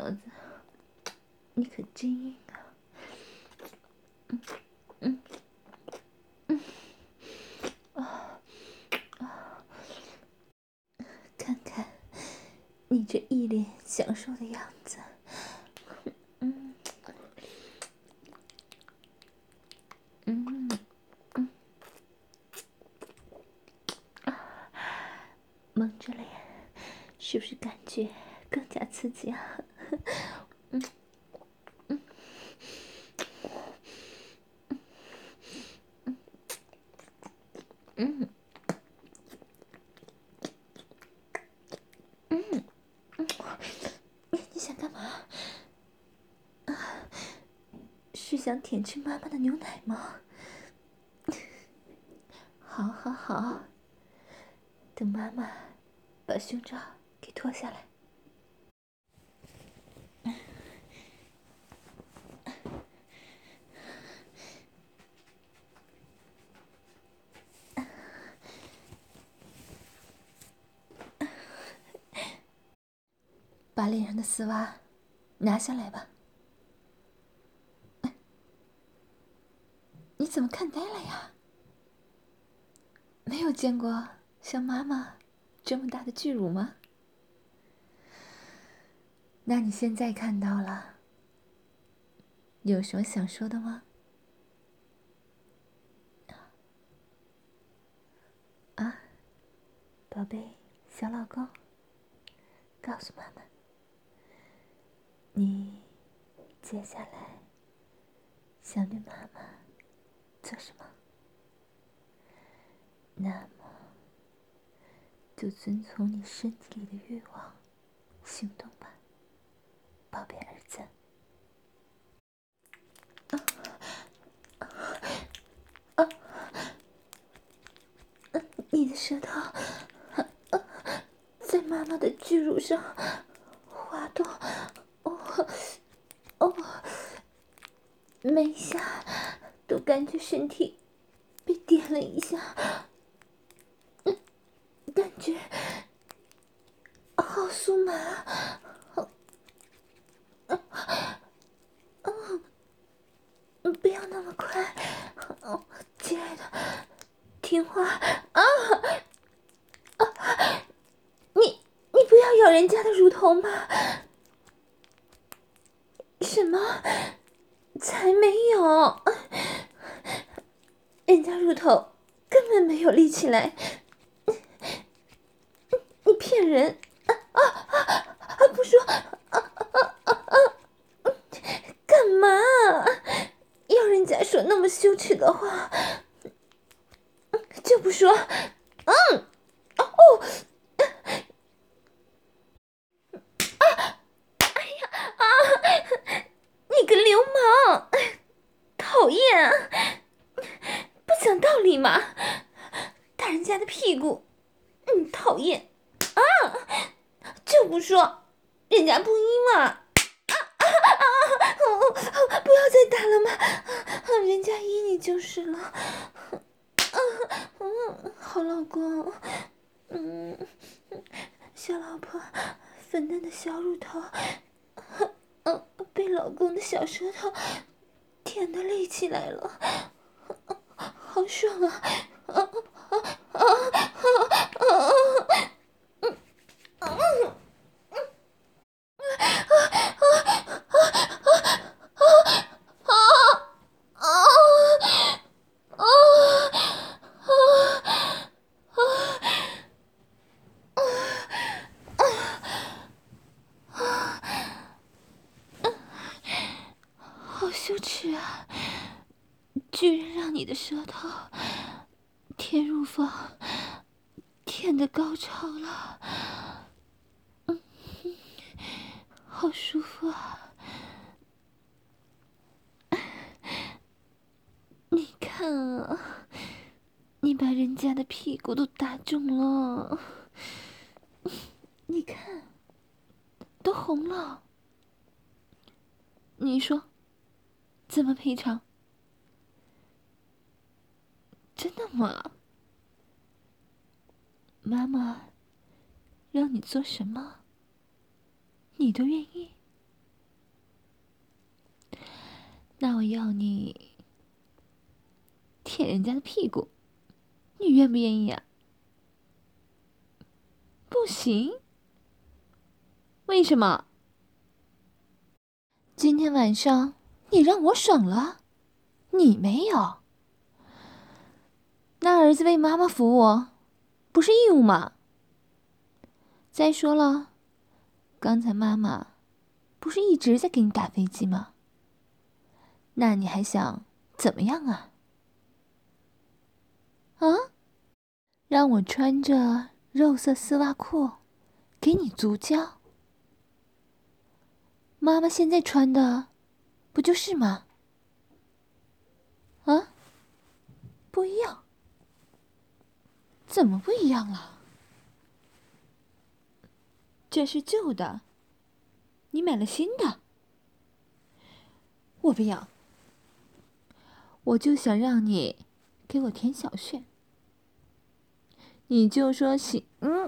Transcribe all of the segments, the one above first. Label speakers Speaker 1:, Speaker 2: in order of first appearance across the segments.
Speaker 1: 小子，你可真硬啊！看看你这一脸享受的样子，蒙着脸，是不是感觉更加刺激啊？你想干嘛？是想舔吃妈妈的牛奶吗？好，好，好，等妈妈把胸罩给脱下来。把脸上的丝袜拿下来吧。你怎么看呆了呀？没有见过像妈妈这么大的巨乳吗？那你现在看到了，有什么想说的吗？啊，宝贝，小老公，告诉妈妈，你接下来想对妈妈做什么？那么，就遵从你身体里的欲望行动吧，宝贝儿子。你的舌头在妈妈的巨乳上滑动，每一下都感觉身体被点了一下，感觉好酥麻啊！不要那么快，亲爱的，听话啊！你不要咬人家的乳头嘛！什么？才没有！人家乳头根本没有立起来，你骗人！不说，干嘛？要人家说那么羞耻的话，就不说。你个流氓，讨厌！不讲道理嘛，打人家的屁股，讨厌啊！就不说，人家不依嘛。不要再打了嘛，人家依你就是了。好老公，小老婆，粉嫩的小乳头，被老公的小舌头舔得立起来了，好爽啊！好羞耻啊！居然让你的舌头舔乳房，舔得高潮了，好舒服啊！你看啊，你把人家的屁股都打肿了，你看，都红了。你说，怎么赔偿？真的吗？妈妈让你做什么，你都愿意？ 要你舔人家的屁股，你愿不愿意啊？不行？为什么？今天晚上你让我爽了，你没有。那儿子为妈妈服务，不是义务吗？再说了，刚才妈妈不是一直在给你打飞机吗？那你还想怎么样啊？啊？让我穿着肉色丝袜裤给你足交？妈妈现在穿的不就是吗？啊？不一样？怎么不一样了？这是旧的，你买了新的。我不要，我就想让你给我舔小穴，你就说行，嗯。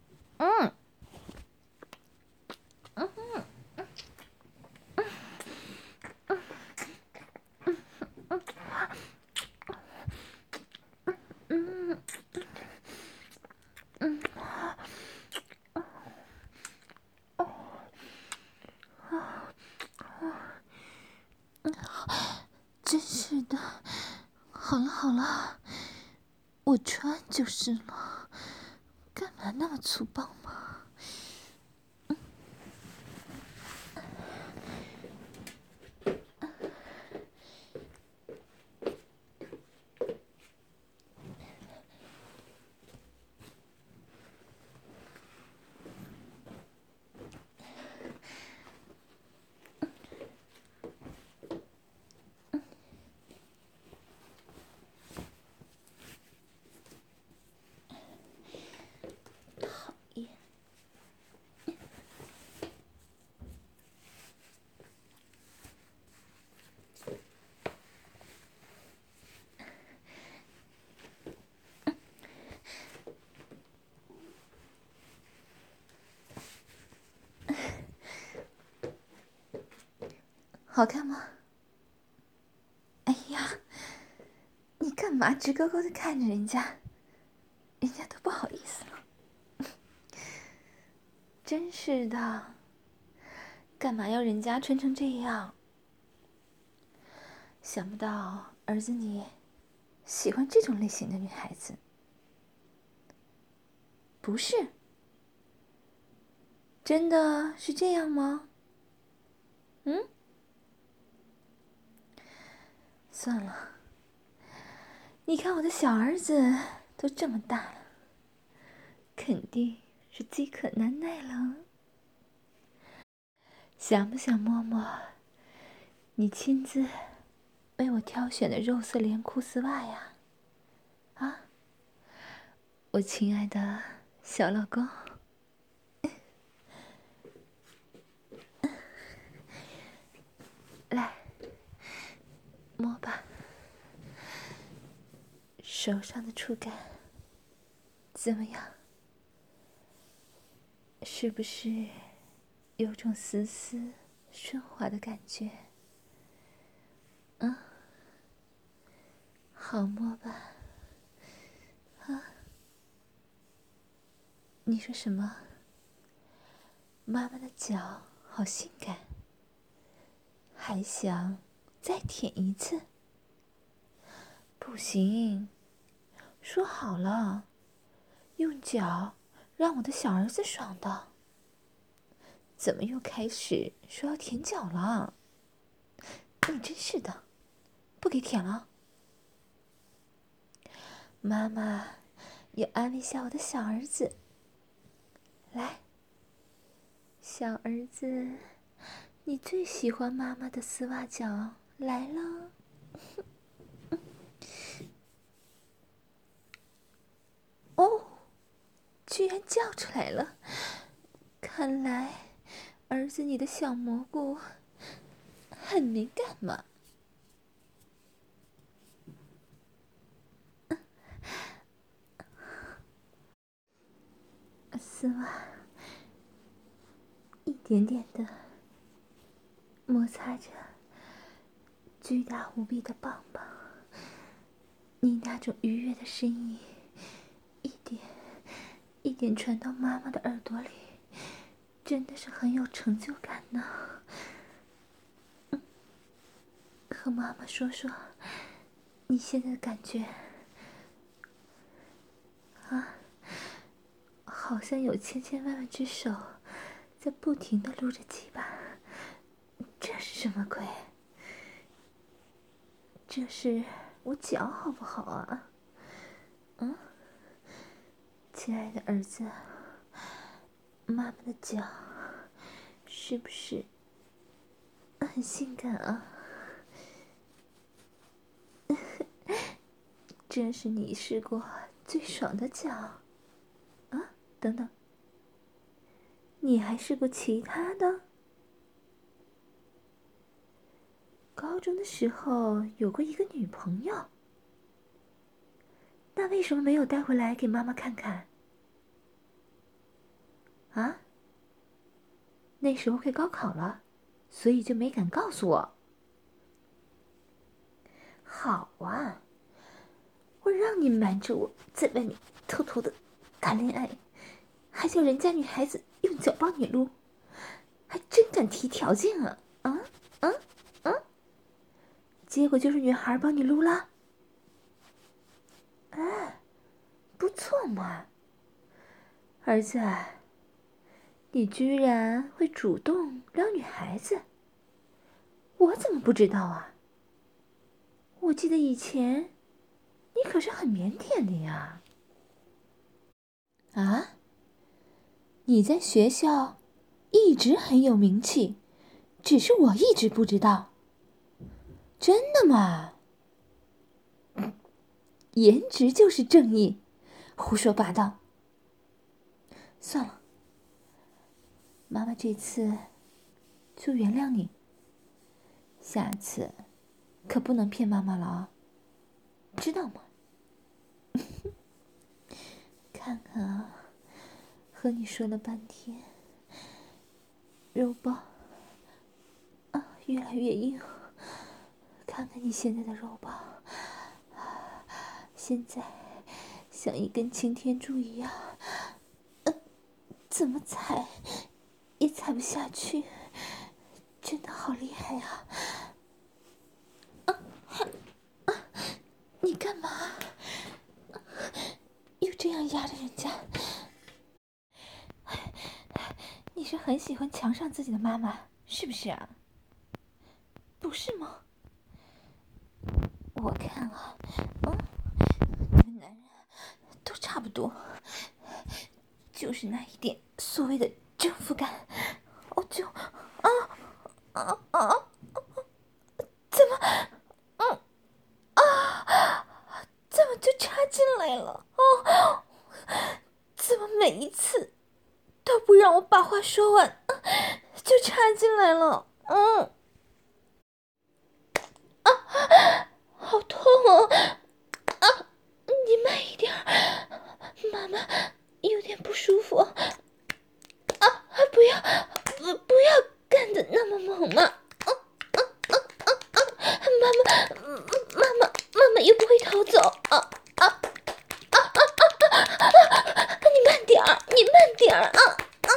Speaker 1: 真是的，好了好了，我穿就是了，干嘛那么粗暴嘛？讨厌。好看吗？哎呀，你干嘛直勾勾的看着人家？人家都不好意思了。真是的，干嘛要人家穿成这样？想不到儿子你喜欢这种类型的女孩子。不是？真的是这样吗？嗯？算了，你看我的小儿子都这么大了，肯定是饥渴难耐了。想不想摸摸你亲自为我挑选的肉色连裤丝袜呀？啊，我亲爱的小老公，来摸吧，手上的触感怎么样？是不是有种丝丝顺滑的感觉？啊，好摸吧？啊，你说什么？妈妈的脚好性感，还想再舔一次？不行，说好了，用脚让我的小儿子爽的。怎么又开始说要舔脚了？你真是的，不给舔了。妈妈也安慰下我的小儿子。来，小儿子，你最喜欢妈妈的丝袜脚来了。哦，居然叫出来了！看来儿子你的小蘑菇很敏感嘛。丝袜一点点的摩擦着巨大无比的棒棒，你那种愉悦的声音，一点一点传到妈妈的耳朵里，真的是很有成就感呢。和妈妈说说你现在的感觉啊，好像有千千万万只手在不停地撸着鸡巴，这是什么鬼？这是我脚好不好啊？亲爱的儿子，妈妈的脚是不是很性感啊？这是你试过最爽的脚啊？等等，你还试过其他的？高中的时候有过一个女朋友，那为什么没有带回来给妈妈看看？啊？那时候快高考了，所以就没敢告诉我。好啊，我让你瞒着我在外面偷偷的谈恋爱，还叫人家女孩子用脚帮你撸，还真敢提条件啊！结果就是女孩帮你撸了。哎，不错嘛，儿子，你居然会主动撩女孩子，我怎么不知道啊？我记得以前你可是很腼腆的呀。啊？你在学校一直很有名气，只是我一直不知道。真的吗？颜值就是正义，胡说八道。算了，妈妈这次就原谅你，下次可不能骗妈妈了啊，知道吗？看看啊，和你说了半天，肉包啊越来越硬，看看你现在的肉包，现在像一根擎天柱一样，怎么踩也踩不下去，真的好厉害啊！你干嘛？又这样压着人家？你是很喜欢强上自己的妈妈，是不是啊？不是吗？我看啊，你们男人都差不多，就是那一点所谓的征服感，我就怎么怎么就插进来了？怎么每一次都不让我把话说完，就插进来了？好痛哦！你慢一点，妈妈有点不舒服。不要干的那么猛嘛！妈妈又不会逃走啊！你慢点儿，你慢点儿啊！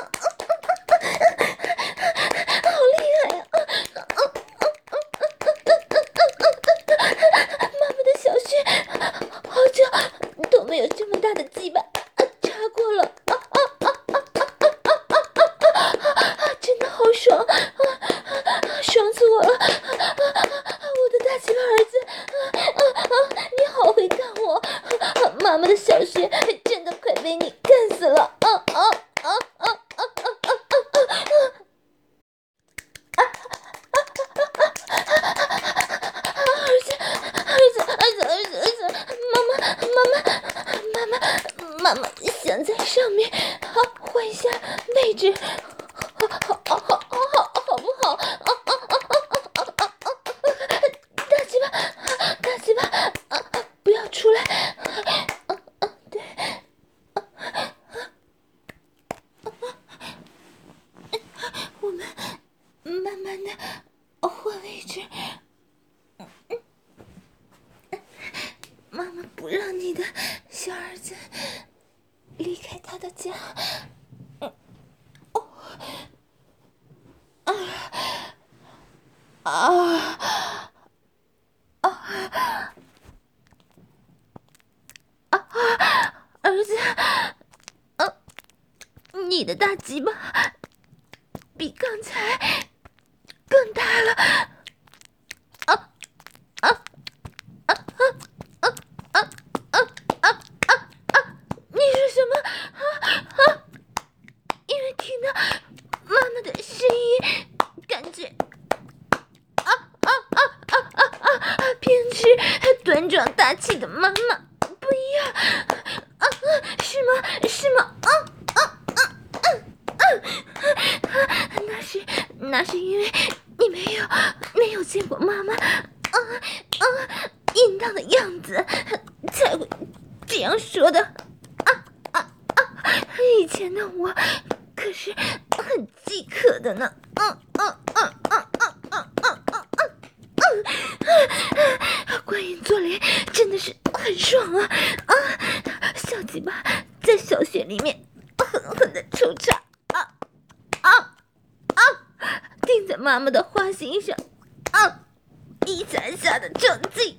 Speaker 1: 好厉害啊！妈妈的小穴好久都没有这么大的鸡巴插过了。真的好爽，爽死我了！我的大鸡巴儿子，你好会干我！妈妈的小穴真的快被你干死了！儿子，妈妈想在上面换一下位置，好不好？大鸡巴，不要出来！对，我们慢慢的换位置。 儿子，你的大鸡巴比刚才更大了。你说什么？因为听到妈妈的声音，感觉平时端庄大气的妈妈不一样是吗？是吗？那是因为你没有见过妈妈淫荡的样子，才会这样说的。以前的我可是很饥渴的呢。观音坐莲真的是很爽啊！小鸡巴在小穴里面狠狠的抽插，钉在妈妈的花心上，一下下的撞击，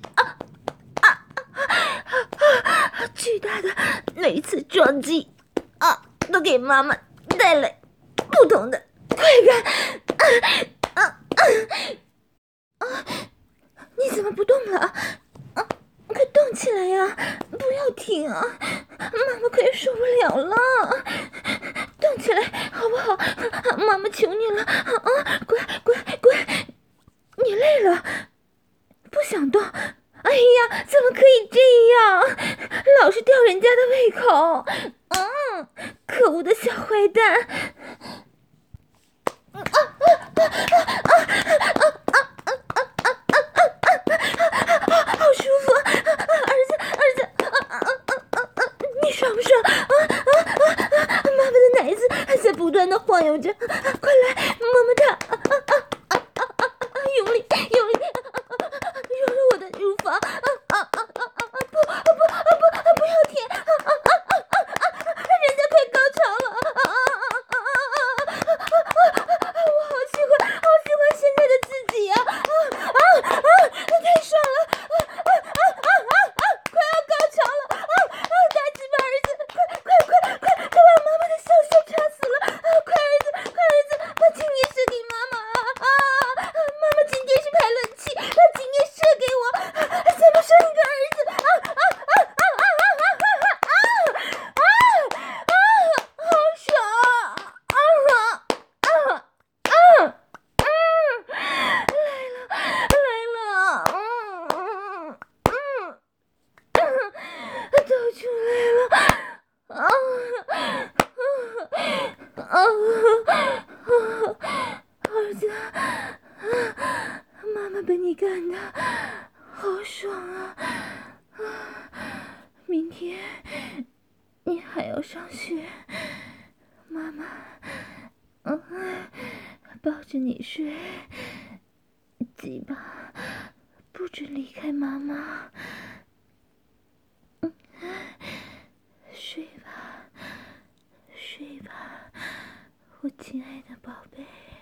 Speaker 1: 巨大的每一次撞击，都给妈妈带来不同的快感。你怎么不动了？快动起来呀！不要停啊！妈妈快受不了了，动起来好不好？妈妈求你了，乖，你累了，不想动。哎呀，怎么可以这样？老是吊人家的胃口。可恶的小坏蛋！好舒服，儿子，你爽不爽？妈妈的奶子还在不断的晃悠着，快来摸摸它，用力，揉揉我的乳房，不要舔，人家快高潮了，我好喜欢现在的自己呀，太爽了，快要高潮了，大鸡巴儿子，快把妈妈的小穴插死了，快儿子，把精液射给妈妈妈妈今天是排卵期，把精液射给我，再不生一个儿子，好爽，来了，都出来了，儿子，妈妈被你干的好爽啊！明天你还要上学，妈妈，抱着你睡，鸡巴不准离开妈妈。睡吧，我亲爱的宝贝。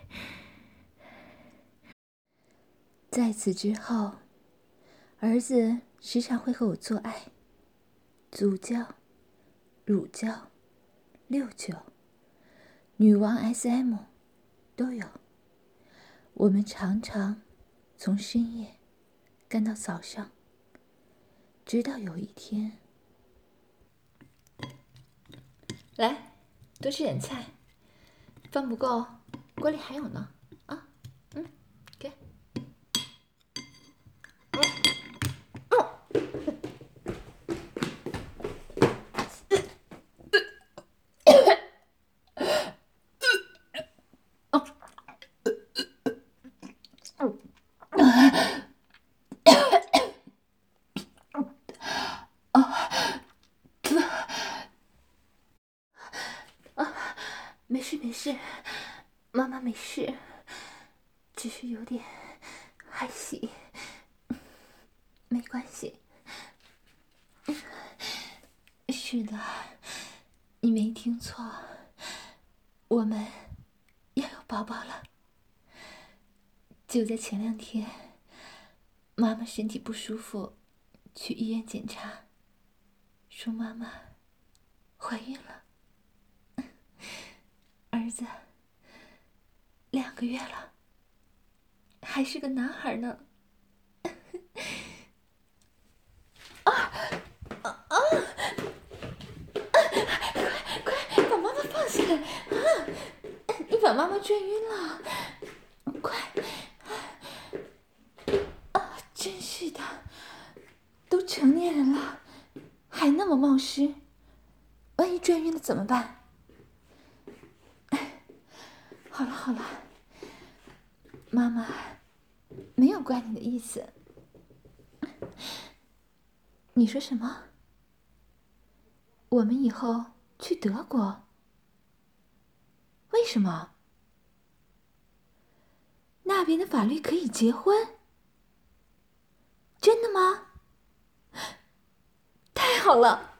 Speaker 1: 在此之后，儿子时常会和我做爱，足交、乳交、六九、女王 SM 都有。我们常常从深夜干到早上，直到有一天，来，多吃点菜，饭不够，锅里还有呢。给。没事，妈妈没事，只是有点害喜，没关系。是的， 你没听错，我们要有宝宝了。就在前2天，妈妈身体不舒服，去医院检查，说妈妈怀孕了，儿子2个月了，还是个男孩呢。快把妈妈放下来啊！你把妈妈转晕了，快！啊，真是的，都成年人了，还那么冒失，万一转晕了怎么办？好了好了，妈妈没有怪你的意思。你说什么？我们以后去德国？为什么？那边的法律可以结婚？真的吗？太好了！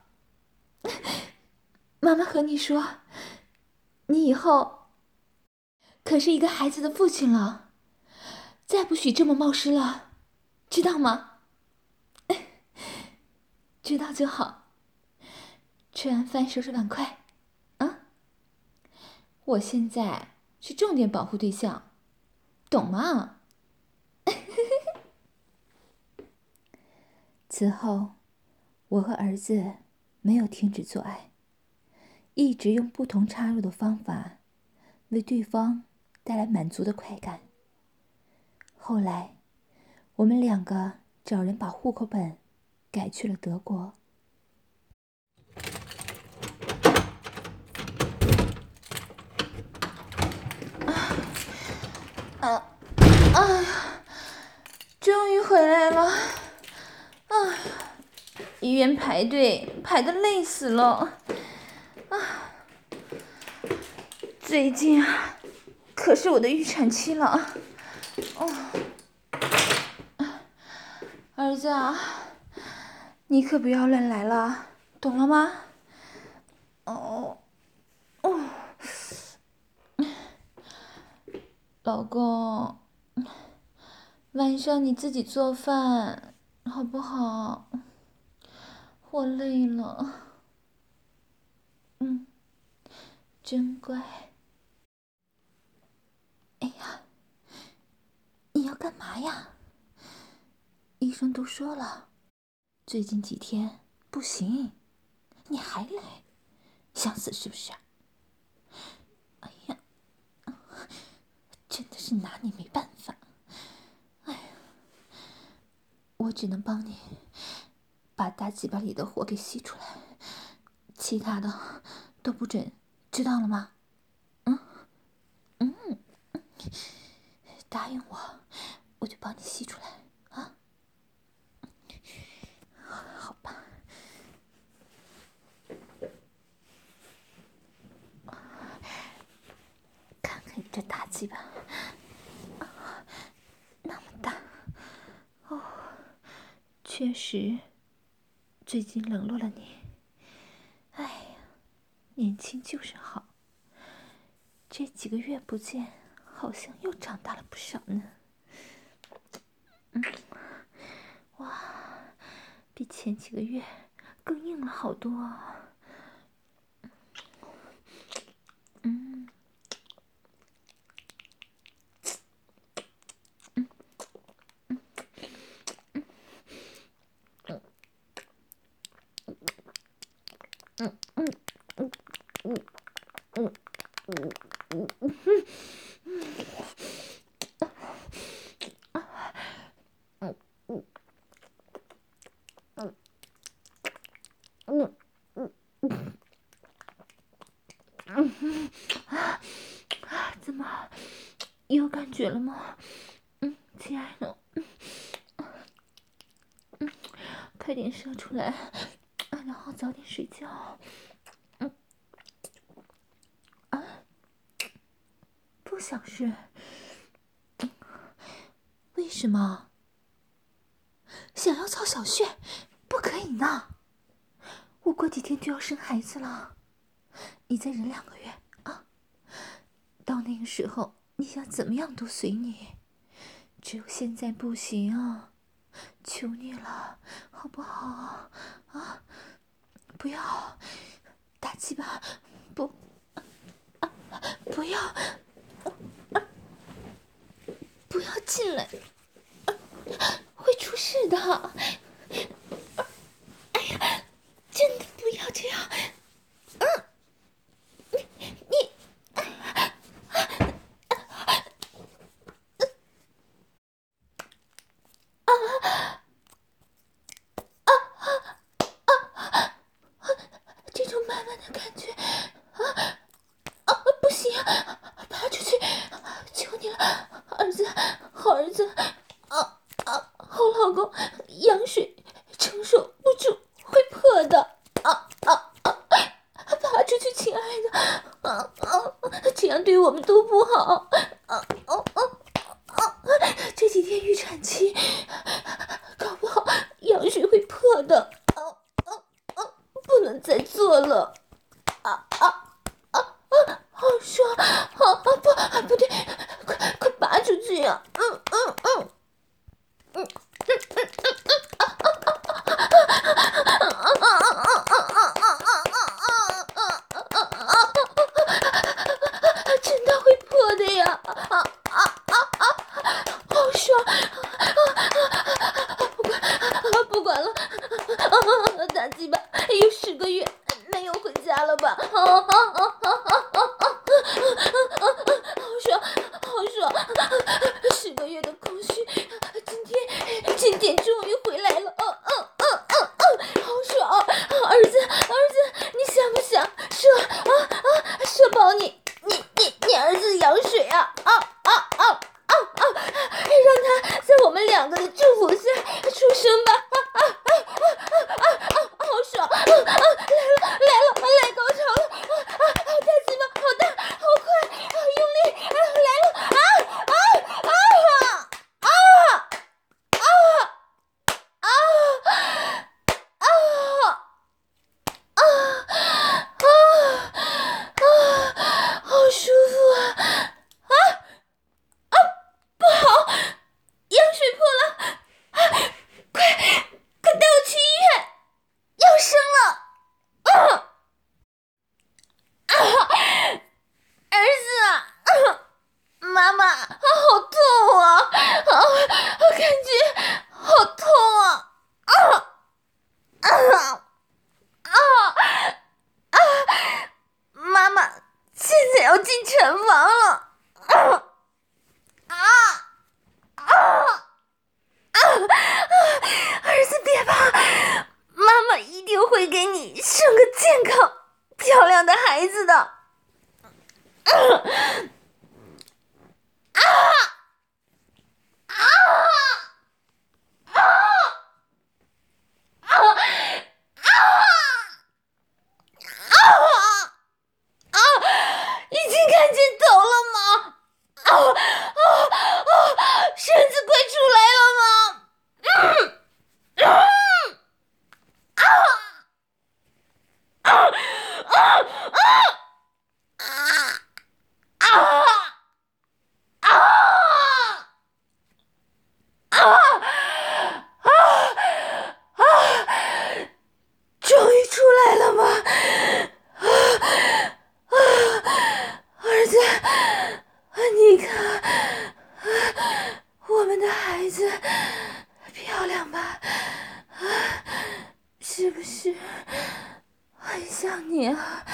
Speaker 1: 妈妈和你说，你以后可是一个孩子的父亲了，再不许这么冒失了，知道吗？知道就好。吃完饭收拾碗筷，啊！我现在是重点保护对象，懂吗？此后，我和儿子没有停止做爱，一直用不同插入的方法，为对方带来满足的快感。后来，我们2个找人把户口本改去了德国。哎呀，终于回来了！哎呀，医院排队排得累死了。最近啊，可是我的预产期了。儿子啊，你可不要乱来了，懂了吗？老公，晚上你自己做饭好不好？我累了。真乖。哎呀，你要干嘛呀？医生都说了，最近几天不行，你还来，想死是不是？哎呀，真的是拿你没办法。哎呀，我只能帮你把大鸡巴里的火给吸出来，其他的都不准，知道了吗？答应我，我就帮你吸出来啊。好吧。看看你这大鸡巴，那么大哦，确实，最近冷落了你。哎呀，年轻就是好，这几个月不见，好像又长大了不少呢。哇，比前几个月更硬了好多啊。怎么有感觉了吗？亲爱的，快点射出来，然后早点睡觉。不想睡？为什么？想要操小穴？不可以呢！我过几天就要生孩子了， 你再忍2个月啊！到那个时候，你想怎么样都随你，只有现在不行啊！求你了，好不好？啊！不要打鸡巴，不要，不要进来，会出事的。哎呀，真的不要这样。你这种慢慢的感觉，不行，爬出去，求你了，儿子，好儿子，好老公，羊水承受不住，会破的，爬出去，亲爱的，这样对我们都不好，这几天预产期，搞不好羊水会破的，不能再做了，好爽，不对，快拔出去呀！真的会破的呀！好爽！不管了，大鸡巴有10个月没有回家了吧？好爽，好爽！10个月的空虚，今天终于回来了！好爽！儿子，你想不想射饱你儿子羊水啊？让他在我们2个的祝福下出生吧！好爽！来高潮了！大鸡巴好大，好快，用力！来了！好舒服啊！不好，羊水破了！快带我去医院，要生了！儿子，妈妈，好痛啊！感觉好痛啊！妈妈，现在要进产房了！儿子别怕，妈妈一定会给你生个健康漂亮的孩子的。已经看见头了吗？身子快出来了吗？终于出来了吗？儿子，你看，我们的孩子漂亮吧？是不是很像你啊？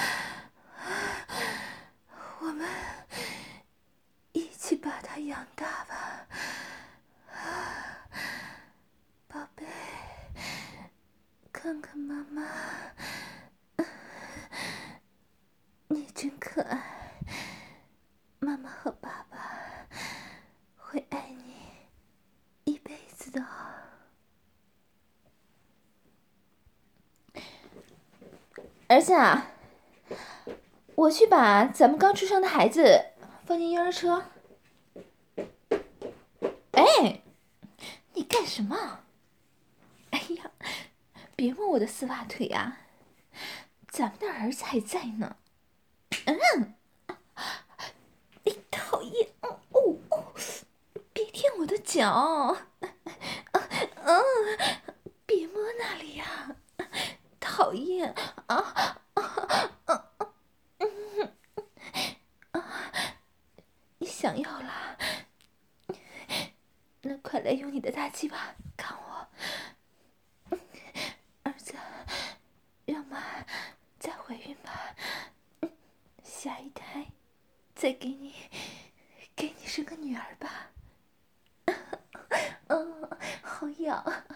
Speaker 1: 我们一起把他养大吧，宝贝，看看妈妈，你真可爱，妈妈和爸爸会爱你一辈子的。儿子啊，我去把咱们刚出生的孩子放进婴儿车。哎，你干什么？哎呀，别摸我的丝袜腿啊！咱们的儿子还在呢， 你讨厌！别舔我的脚！别摸那里呀！讨厌！你想要啦？那快来用你的大鸡巴看我，儿子，让妈再怀孕吧，下一胎再给你生个女儿吧。好痒。